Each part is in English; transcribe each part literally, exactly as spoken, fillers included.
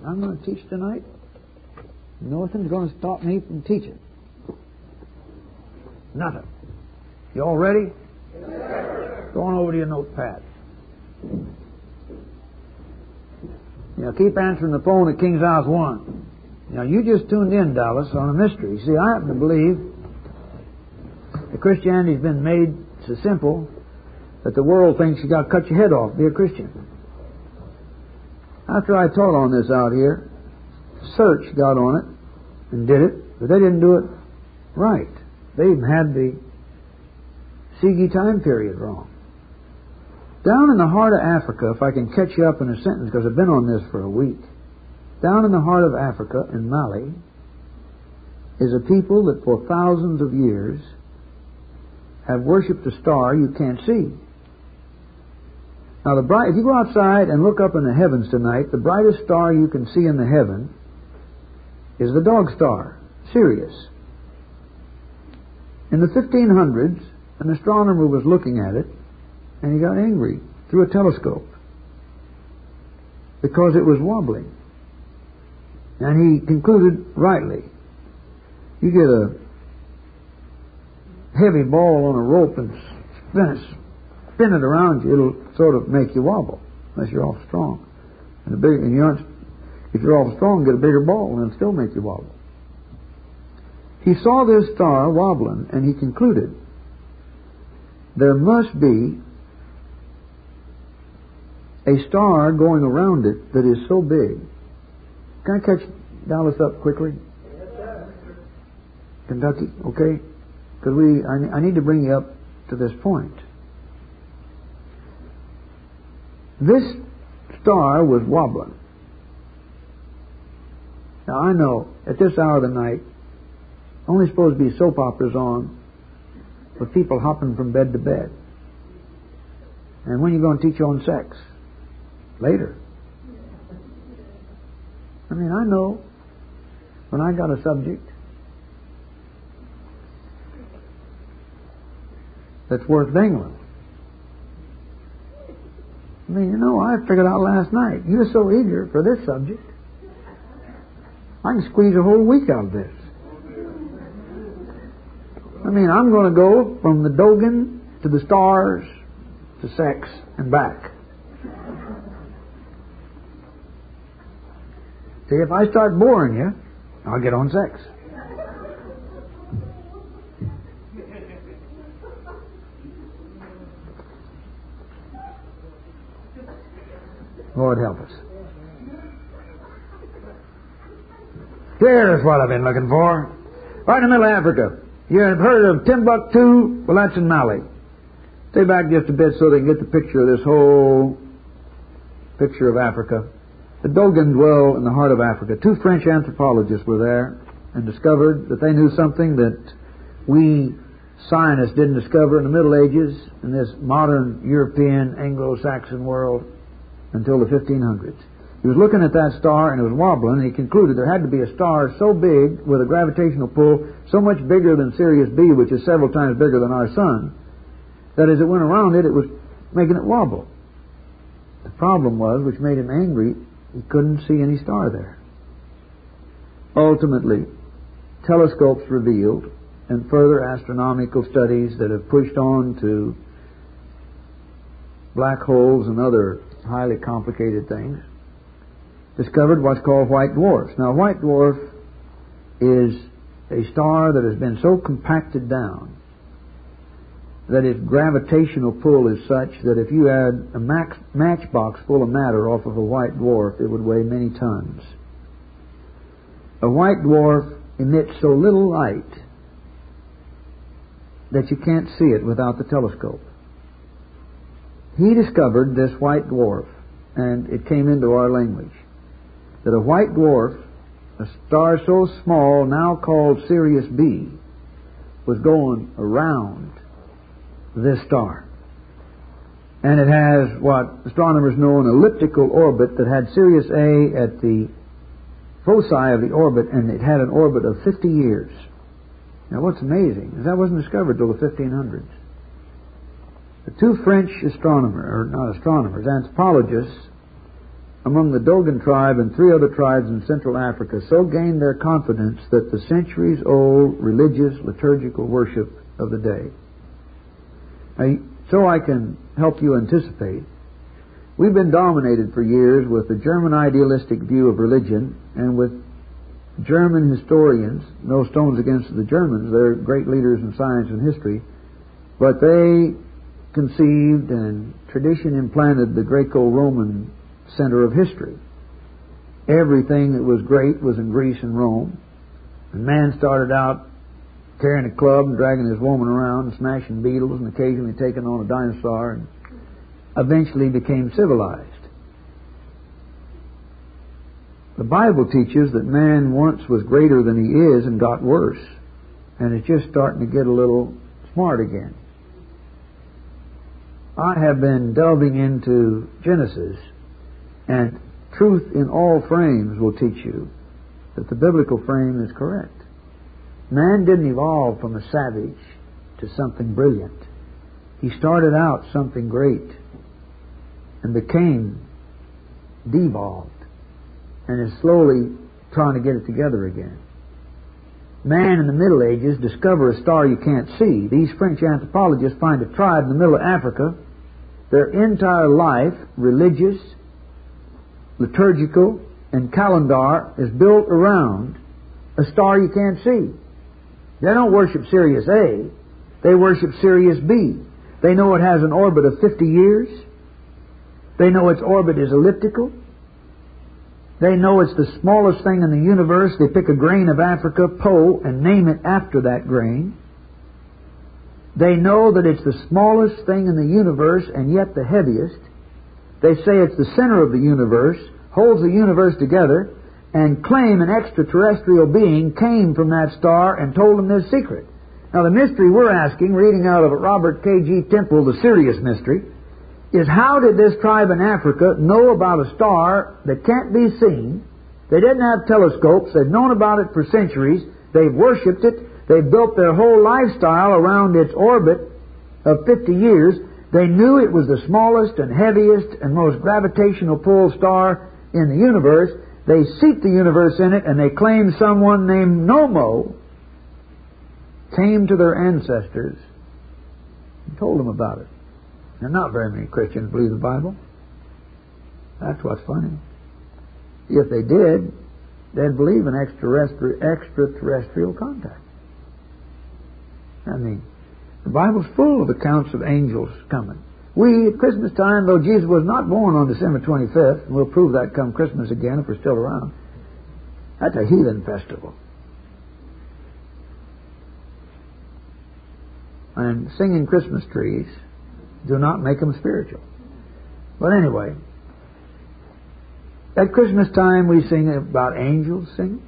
I'm going to teach tonight. Nothing's going to stop me from teaching. Nothing. You all ready? Yes. Go on over to your notepad. Now keep answering the phone at King's House one. Now you just tuned in, Dallas, on a mystery. See, I happen to believe that Christianity's been made so simple that the world thinks you got to cut your head off, be a Christian. After I taught on this out here, Search got on it and did it, but they didn't do it right. They even had the Sigi time period wrong. Down in the heart of Africa, if I can catch you up in a sentence, because I've been on this for a week, down in the heart of Africa, in Mali, is a people that for thousands of years have worshipped a star you can't see. Now, the bright, if you go outside and look up in the heavens tonight, the brightest star you can see in the heaven is the dog star, Sirius. In the fifteen hundreds, an astronomer was looking at it, and he got angry through a telescope because it was wobbling. And he concluded rightly, you get a heavy ball on a rope and spin it, spin it around you, it'll sort of make you wobble, unless you're awful strong. And, the big, and you aren't, if you're awful strong, get a bigger ball and it'll still make you wobble. He saw this star wobbling, and he concluded there must be a star going around it that is so big. Can I catch Dallas up quickly? Yes, sir. Kentucky, okay? Because we, I, I need to bring you up to this point. This star was wobbling. Now I know at this hour of the night, only supposed to be soap operas on with people hopping from bed to bed. And when are you going to teach on sex? Later. I mean, I know when I got a subject that's worth dangling. I mean, you know, I figured out last night, you're so eager for this subject, I can squeeze a whole week out of this. I mean, I'm going to go from the Dogen to the stars to sex and back. See, if I start boring you, I'll get on sex. Lord help us. Here's what I've been looking for. Right in the middle of Africa. You have heard of Timbuktu? Well, that's in Mali. Stay back just a bit so they can get the picture of this whole picture of Africa. The Dogon dwell in the heart of Africa. Two French anthropologists were there and discovered that they knew something that we scientists didn't discover in the Middle Ages in this modern European Anglo-Saxon world until the fifteen hundreds. He was looking at that star and it was wobbling, and he concluded there had to be a star so big with a gravitational pull so much bigger than Sirius B, which is several times bigger than our sun, that as it went around it, it was making it wobble. The problem was, which made him angry, he couldn't see any star there. Ultimately, telescopes revealed, and further astronomical studies that have pushed on to black holes and other highly complicated things, discovered what's called white dwarfs. Now, white dwarf is a star that has been so compacted down that its gravitational pull is such that if you had a max, matchbox full of matter off of a white dwarf, it would weigh many tons. A white dwarf emits so little light that you can't see it without the telescope. He discovered this white dwarf, and it came into our language, that a white dwarf, a star so small now called Sirius B, was going around this star. And it has what astronomers know an elliptical orbit that had Sirius A at the foci of the orbit, and it had an orbit of fifty years. Now what's amazing is that wasn't discovered till the fifteen hundreds. The two French astronomers, or not astronomers, anthropologists, among the Dogon tribe and three other tribes in Central Africa so gained their confidence that the centuries-old religious liturgical worship of the day. Now, so I can help you anticipate, we've been dominated for years with the German idealistic view of religion and with German historians, no stones against the Germans, they're great leaders in science and history, but they conceived and tradition implanted the Greco-Roman center of history. Everything that was great was in Greece and Rome. And man started out carrying a club and dragging his woman around and smashing beetles and occasionally taking on a dinosaur and eventually became civilized. The Bible teaches that man once was greater than he is and got worse. And it's just starting to get a little smart again. I have been delving into Genesis, and truth in all frames will teach you that the biblical frame is correct. Man didn't evolve from a savage to something brilliant. He started out something great and became devolved and is slowly trying to get it together again. Man in the Middle Ages discovered a star you can't see. These French anthropologists find a tribe in the middle of Africa. Their entire life, religious, liturgical, and calendar, is built around a star you can't see. They don't worship Sirius A. They worship Sirius B. They know it has an orbit of fifty years. They know its orbit is elliptical. They know it's the smallest thing in the universe. They pick a grain of Africa, Po, and name it after that grain. They know that it's the smallest thing in the universe and yet the heaviest. They say it's the center of the universe, holds the universe together, and claim an extraterrestrial being came from that star and told them this secret. Now the mystery we're asking, reading out of Robert K G Temple, The Sirius Mystery, is how did this tribe in Africa know about a star that can't be seen? They didn't have telescopes. They've known about it for centuries. They've worshipped it. They've built their whole lifestyle around its orbit of fifty years. They knew it was the smallest and heaviest and most gravitational pull star in the universe. They seat the universe in it, and they claim someone named Nomo came to their ancestors and told them about it. And not very many Christians believe the Bible. That's what's funny. If they did, they'd believe in extraterrestrial, extraterrestrial contact. I mean, the Bible's full of accounts of angels coming. We, at Christmas time, though Jesus was not born on December twenty-fifth, and we'll prove that come Christmas again if we're still around, that's a heathen festival. And singing Christmas trees do not make them spiritual. But anyway, at Christmas time we sing about angels singing,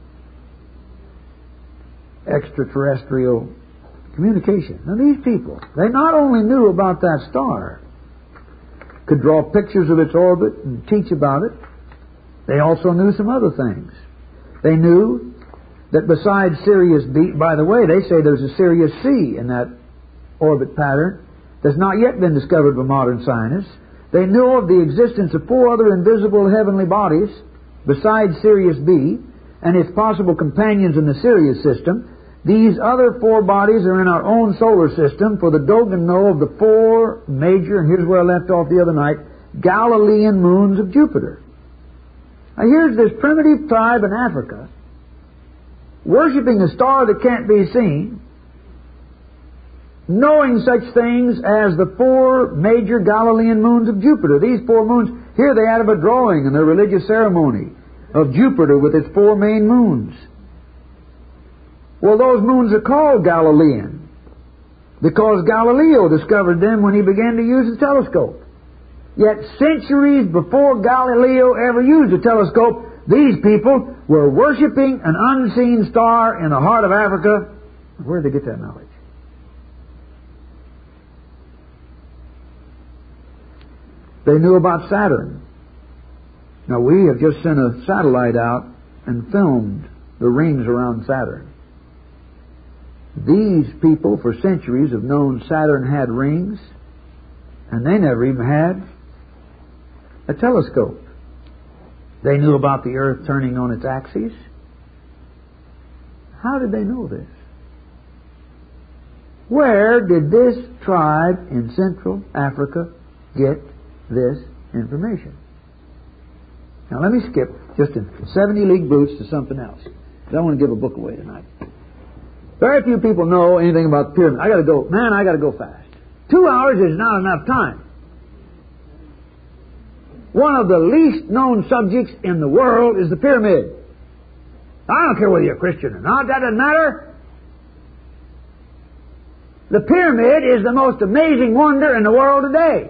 extraterrestrial communication. Now these people, they not only knew about that star, could draw pictures of its orbit and teach about it, they also knew some other things. They knew that besides Sirius B, by the way, they say there's a Sirius C in that orbit pattern that's not yet been discovered by modern scientists. They knew of the existence of four other invisible heavenly bodies besides Sirius B and its possible companions in the Sirius system. These other four bodies are in our own solar system, for the Dogon know of the four major, and here's where I left off the other night, Galilean moons of Jupiter. Now here's this primitive tribe in Africa worshipping a star that can't be seen, knowing such things as the four major Galilean moons of Jupiter. These four moons, here they have a drawing in their religious ceremony of Jupiter with its four main moons. Well, those moons are called Galilean because Galileo discovered them when he began to use the telescope. Yet centuries before Galileo ever used a telescope, these people were worshipping an unseen star in the heart of Africa. Where did they get that knowledge? They knew about Saturn. Now we have just sent a satellite out and filmed the rings around Saturn. These people for centuries have known Saturn had rings, and they never even had a telescope. They knew about the earth turning on its axis. How did they know this? Where did this tribe in Central Africa get this information? Now let me skip just in seventy league boots to something else. I don't want to give a book away tonight. Very few people know anything about the pyramid. I got to go, man, I got to go fast. Two hours is not enough time. One of the least known subjects in the world is the pyramid. I don't care whether you're a Christian or not, that doesn't matter. The pyramid is the most amazing wonder in the world today.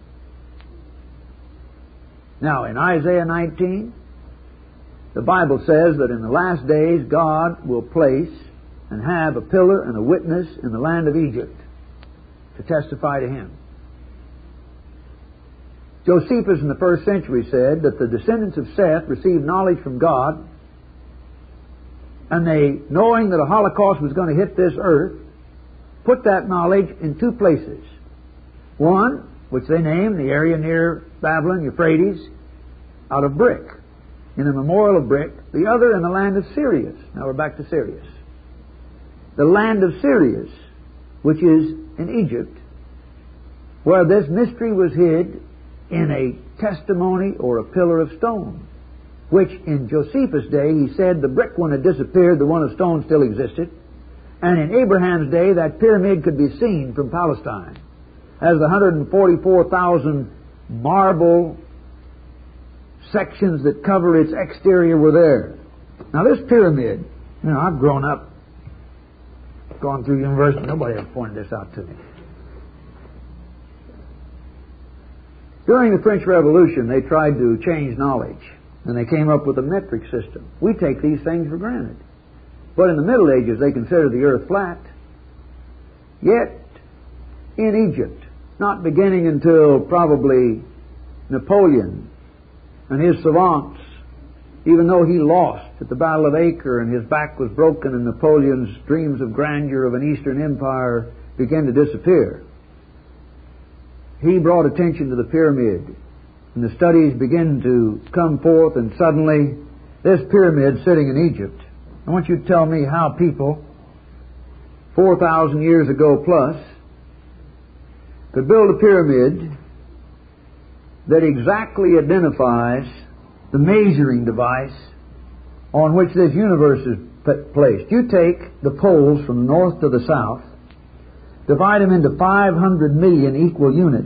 Now, in Isaiah nineteen, the Bible says that in the last days God will place and have a pillar and a witness in the land of Egypt to testify to Him. Josephus in the first century said that the descendants of Seth received knowledge from God, and they, knowing that a Holocaust was going to hit this earth, put that knowledge in two places. One, which they named the area near Babylon, Euphrates, out of brick, in a memorial of brick. The other in the land of Sirius. Now we're back to Sirius. The land of Sirius, which is in Egypt, where this mystery was hid in a testimony or a pillar of stone, which in Josephus' day he said the brick one had disappeared, the one of stone still existed, and in Abraham's day that pyramid could be seen from Palestine, as the one hundred forty-four thousand marble sections that cover its exterior were there. Now this pyramid, you know, I've grown up, gone through university, nobody ever pointed this out to me. During the French Revolution, they tried to change knowledge, and they came up with a metric system. We take these things for granted. But in the Middle Ages, they considered the earth flat. Yet, in Egypt, not beginning until probably Napoleon and his savants, even though he lost at the Battle of Acre and his back was broken and Napoleon's dreams of grandeur of an Eastern Empire began to disappear, he brought attention to the pyramid, and the studies began to come forth, and suddenly this pyramid sitting in Egypt. I want you to tell me how people four thousand years ago plus could build a pyramid that exactly identifies the measuring device on which this universe is placed. You take the poles from the north to the south, divide them into five hundred million equal units.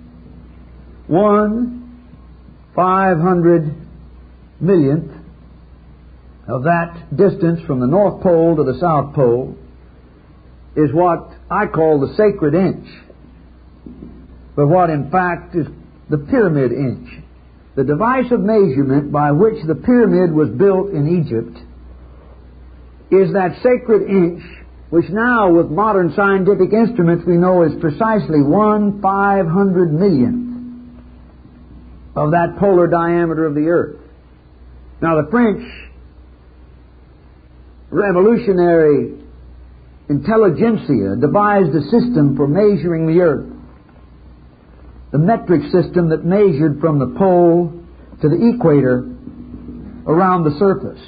One five hundred millionth of that distance from the North Pole to the South Pole is what I call the sacred inch, but what in fact is the pyramid inch. The device of measurement by which the pyramid was built in Egypt is that sacred inch, which now with modern scientific instruments we know is precisely one five hundred millionth of that polar diameter of the earth. Now the French revolutionary intelligentsia devised a system for measuring the earth, the metric system that measured from the pole to the equator around the surface.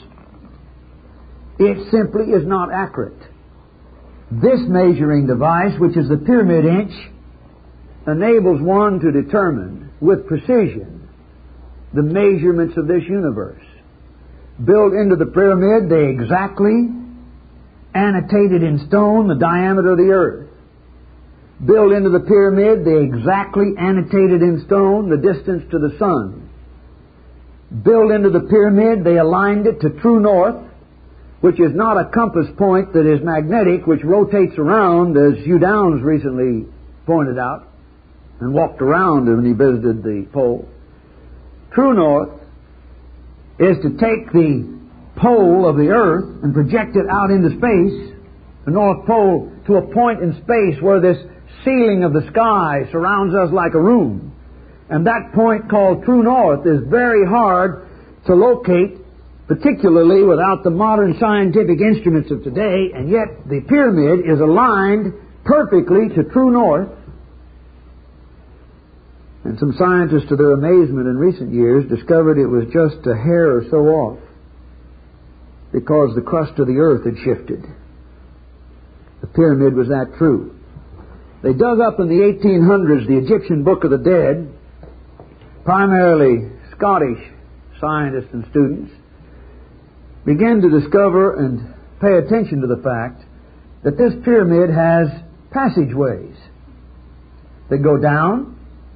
It simply is not accurate. This measuring device, which is the pyramid inch, enables one to determine with precision the measurements of this universe. Built into the pyramid, they exactly annotated in stone the diameter of the earth. Built into the pyramid, they exactly annotated in stone the distance to the sun. Built into the pyramid, they aligned it to true north, which is not a compass point that is magnetic, which rotates around, as Hugh Downs recently pointed out, and walked around when he visited the pole. True north is to take the pole of the earth and project it out into space, the North Pole, to a point in space where this ceiling of the sky surrounds us like a room. And that point called true north is very hard to locate, particularly without the modern scientific instruments of today, and yet the pyramid is aligned perfectly to true north. And some scientists, to their amazement in recent years, discovered it was just a hair or so off because the crust of the earth had shifted. The pyramid was that true. They dug up in the eighteen hundreds the Egyptian Book of the Dead, primarily Scottish scientists and students, began to discover and pay attention to the fact that this pyramid has passageways that go down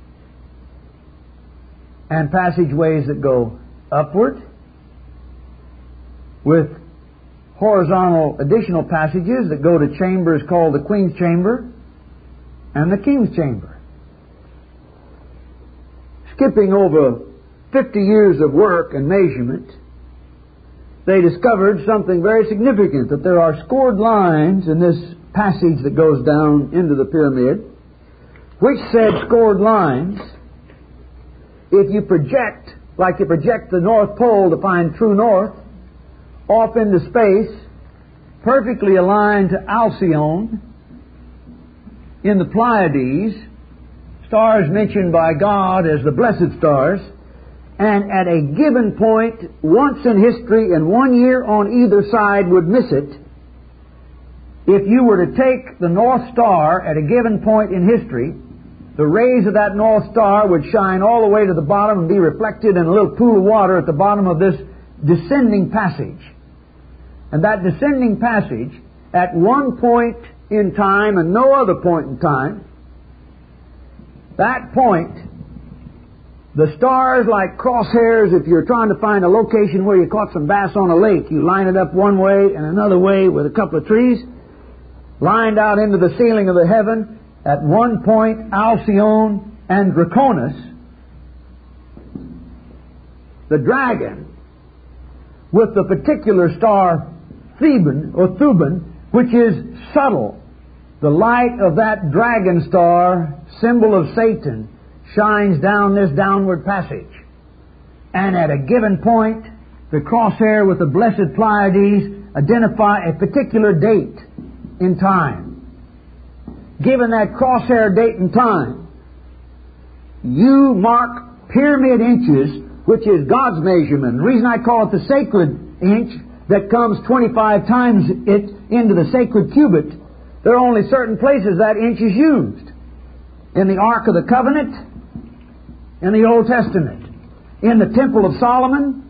and passageways that go upward, with horizontal additional passages that go to chambers called the Queen's Chamber and the King's Chamber. Skipping over fifty years of work and measurement, they discovered something very significant, that there are scored lines in this passage that goes down into the pyramid, which said scored lines, if you project, like you project the North Pole to find true north, off into space, perfectly aligned to Alcyone in the Pleiades, stars mentioned by God as the blessed stars, and at a given point, once in history and one year on either side would miss it, if you were to take the North Star at a given point in history, the rays of that North Star would shine all the way to the bottom and be reflected in a little pool of water at the bottom of this descending passage. And that descending passage, at one point in time and no other point in time, that point, the stars like crosshairs, if you're trying to find a location where you caught some bass on a lake, you line it up one way and another way with a couple of trees, lined out into the ceiling of the heaven, at one point Alcyone and Draconis, the dragon, with the particular star Theban or Thuban, which is subtle. The light of that dragon star, symbol of Satan, shines down this downward passage. And at a given point, the crosshair with the blessed Pleiades identify a particular date in time. Given that crosshair date and time, you mark pyramid inches, which is God's measurement. The reason I call it the sacred inch, that comes twenty-five times it into the sacred cubit, there are only certain places that inch is used. In the Ark of the Covenant, in the Old Testament, in the Temple of Solomon,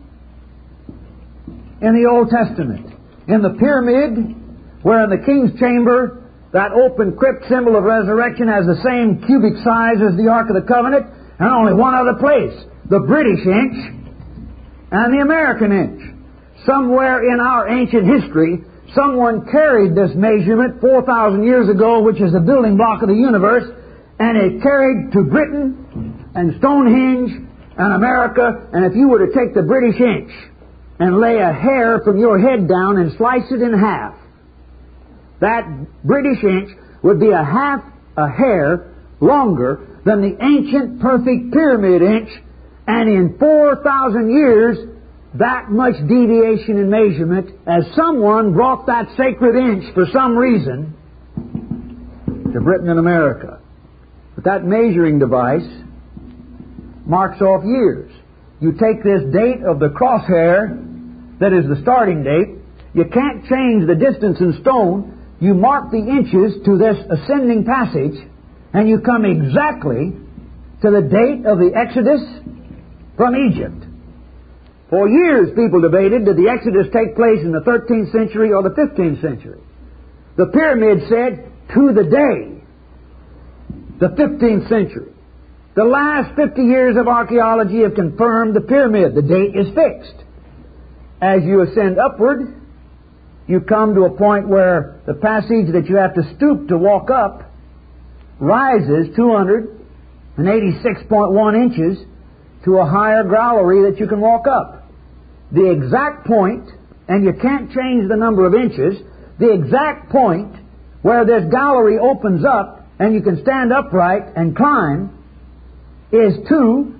in the Old Testament, in the pyramid, where in the King's Chamber, that open crypt symbol of resurrection has the same cubic size as the Ark of the Covenant, and only one other place, the British inch and the American inch. Somewhere in our ancient history, someone carried this measurement four thousand years ago, which is the building block of the universe, and it carried to Britain and Stonehenge and America, and if you were to take the British inch and lay a hair from your head down and slice it in half, that British inch would be a half a hair longer than the ancient perfect pyramid inch, and in four thousand years, that much deviation in measurement, as someone brought that sacred inch for some reason to Britain and America. But that measuring device marks off years. You take this date of the crosshair, that is the starting date, you can't change the distance in stone, you mark the inches to this ascending passage, and you come exactly to the date of the Exodus from Egypt. For years people debated, did the Exodus take place in the thirteenth century or the fifteenth century? The pyramid said, to the day, the fifteenth century. The last fifty years of archaeology have confirmed the pyramid. The date is fixed. As you ascend upward, you come to a point where the passage that you have to stoop to walk up rises two hundred eighty-six point one inches to a higher gallery that you can walk up. The exact point, and you can't change the number of inches, the exact point where this gallery opens up and you can stand upright and climb is two,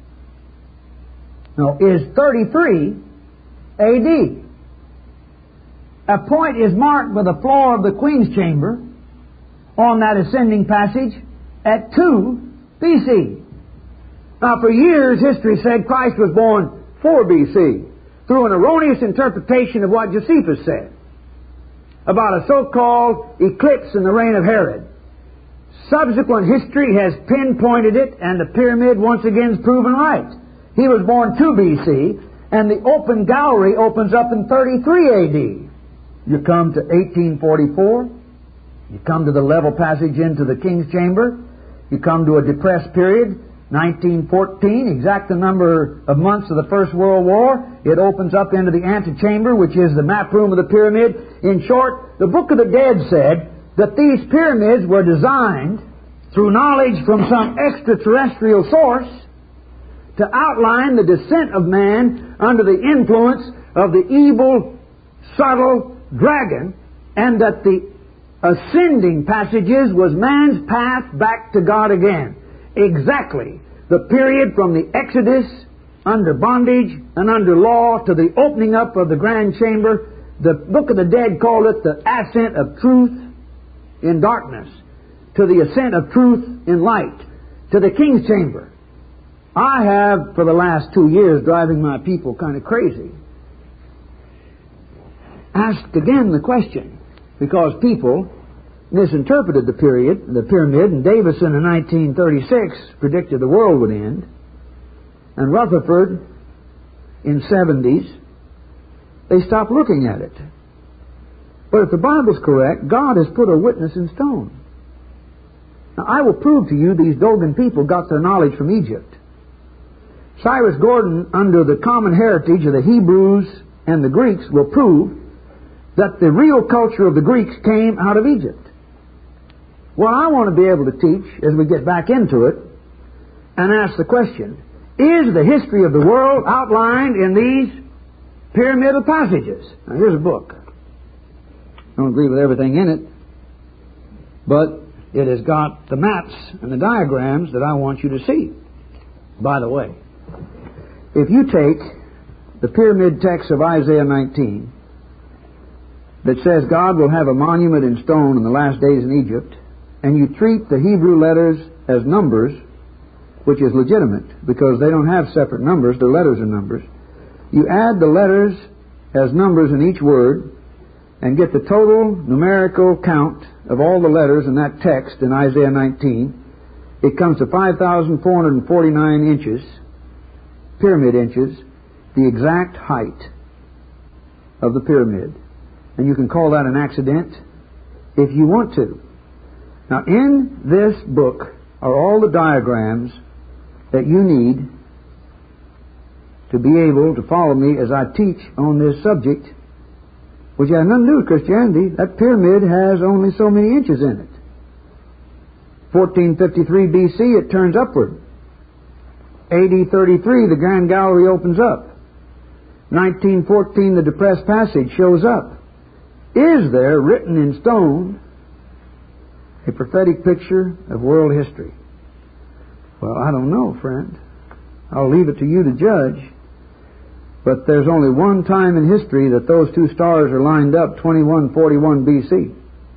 no, is thirty-three A D. A point is marked by the floor of the Queen's Chamber on that ascending passage at two B C. Now, for years, history said Christ was born four B C through an erroneous interpretation of what Josephus said about a so-called eclipse in the reign of Herod. Subsequent history has pinpointed it, and the pyramid once again is proven right. He was born two B C, and the open gallery opens up in thirty-three A D. You come to eighteen forty-four, you come to the level passage into the king's chamber, you come to a depressed period, nineteen fourteen, exact the number of months of the First World War. It opens up into the antechamber, which is the map room of the pyramid. In short, the Book of the Dead said that these pyramids were designed through knowledge from some extraterrestrial source to outline the descent of man under the influence of the evil, subtle dragon, and that the ascending passages was man's path back to God again. Exactly the period from the Exodus under bondage and under law to the opening up of the grand chamber. The Book of the Dead called it the ascent of truth in darkness to the ascent of truth in light to the king's chamber. I have, for the last two years, driving my people kind of crazy, asked again the question, because people misinterpreted the period, the pyramid, and Davison in nineteen thirty-six predicted the world would end, and Rutherford in seventies, they stopped looking at it. But if the Bible's correct, God has put a witness in stone. Now, I will prove to you these Dogon people got their knowledge from Egypt. Cyrus Gordon, under the common heritage of the Hebrews and the Greeks, will prove that the real culture of the Greeks came out of Egypt. What I want to be able to teach as we get back into it and ask the question, is the history of the world outlined in these pyramidal passages? Now, here's a book. I don't agree with everything in it, but it has got the maps and the diagrams that I want you to see. By the way, if you take the pyramid text of Isaiah nineteen that says God will have a monument in stone in the last days in Egypt, and you treat the Hebrew letters as numbers, which is legitimate because they don't have separate numbers, their letters are numbers, you add the letters as numbers in each word and get the total numerical count of all the letters in that text in Isaiah nineteen, it comes to five thousand four hundred forty-nine inches, pyramid inches, the exact height of the pyramid. And you can call that an accident if you want to. Now, in this book are all the diagrams that you need to be able to follow me as I teach on this subject, which has nothing to do with Christianity. That pyramid has only so many inches in it. fourteen fifty-three B C, it turns upward. A D thirty-three, the Grand Gallery opens up. nineteen fourteen, the depressed passage shows up. Is there, written in stone, a prophetic picture of world history? Well, I don't know, friend. I'll leave it to you to judge. But there's only one time in history that those two stars are lined up, twenty-one forty-one B C.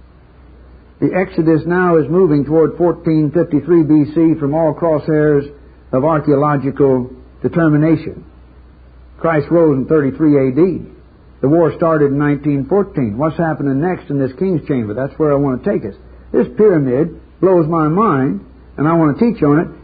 The Exodus now is moving toward fourteen fifty-three B C from all crosshairs of archaeological determination. Christ rose in thirty-three A D. The war started in nineteen fourteen. What's happening next in this king's chamber? That's where I want to take us. This pyramid blows my mind, and I want to teach on it.